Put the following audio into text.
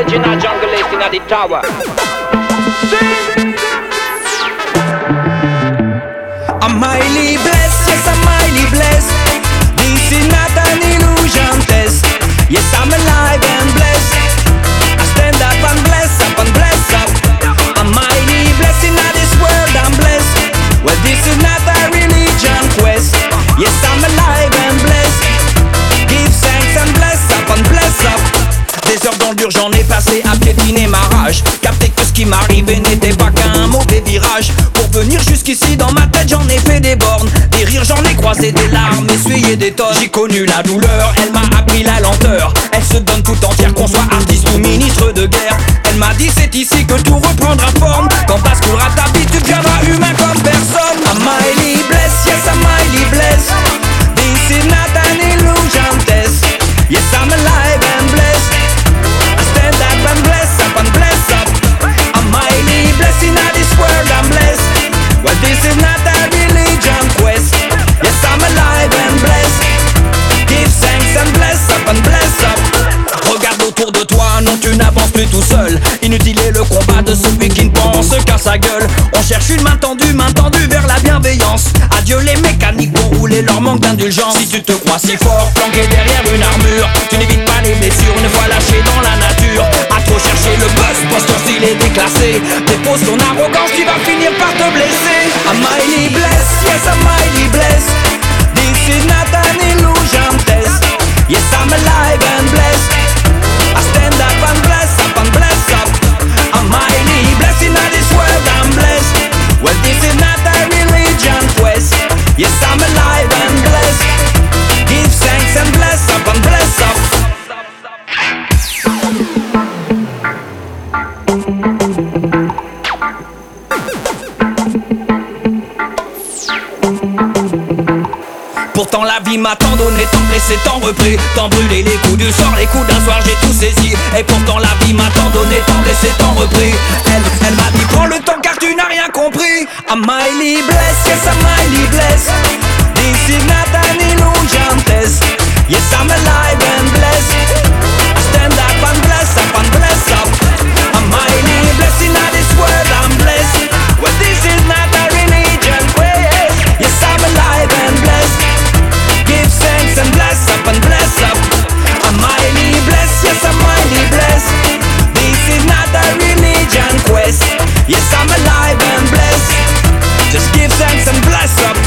original junglist in the tower. I'm highly blessed, yes I'm highly blessed. This is not an illusion test. Yes I'm alive and blessed. I stand up and bless up and bless up. I'm highly blessed in this world, I'm blessed. Well this is not a religion quest. Yes I'm alive and blessed. Give thanks and bless up and bless up. Des heures dans le dur j'en ai passé à piétiner ma rage. Capter que ce qui m'arrivait n'était pas qu'un mauvais virage. Pour venir jusqu'ici dans ma tête j'en ai fait des bornes. Des rires j'en ai croisé, des larmes, essuyé des tonnes. J'ai connu la douleur, elle m'a appris la lenteur. Elle se donne tout entière qu'on soit artiste ou ministre de guerre. Elle m'a dit c'est ici que tout reprendra forme. Quand basculera ta vie tu deviendras humain comme personne. I'm highly blessed, yes I'm highly blessed. This is not an illusion test. Yes I'm alive and blessed. I stand up and bless up and bless up. I'm highly blessed in this world I'm blessed. Well this is not a religion quest. Yes I'm alive and blessed. Give thanks and bless up and bless up. Regarde autour de toi, non tu n'avances plus tout seul. Inutile est le combat de celui qui ne pense qu'à sa gueule. On cherche une main tendue vers la bienveillance. Adieu les mécaniques pour rouler leur manque d'indulgence. Si tu te crois si fort, planqué derrière une armure, tu n'évites pas les blessures une fois lâché dans la nature. À trop chercher le buzz, pense ton style est déclassé. Dépose ton arrogance qui va finir par te blesser. I'm highly blessed, yes I'm highly blessed. This is not an illusion test. Yes I'm alive and blessed. I stand up and bless up and bless up. I'm highly blessed in this world I'm blessed. Well this is not a religion quest. Yes I'm alive and blessed. Give thanks and bless up and bless up. Pourtant la vie m'a tant donné, tant blessé, tant repris, tant brûlé les coups du sort, les coups d'un soir j'ai tout saisi. Et pourtant la vie m'a tant donné, tant blessé, tant repris. Elle m'a dit prends le temps car tu n'as rien compris. I'm highly blessed, yes I'm highly blessed. This is not an illusion test. Yes I'm alive and blessed. I stand up and bless up and bless up. I'm highly blessed in this world I'm blessed. Well this is not a religion quest. Yes I'm alive and blessed. Give thanks and bless up and bless up. I'm highly blessed, yes I'm highly blessed. This is not a religion quest. Yes I'm alive and blessed. Just give thanks and bless up.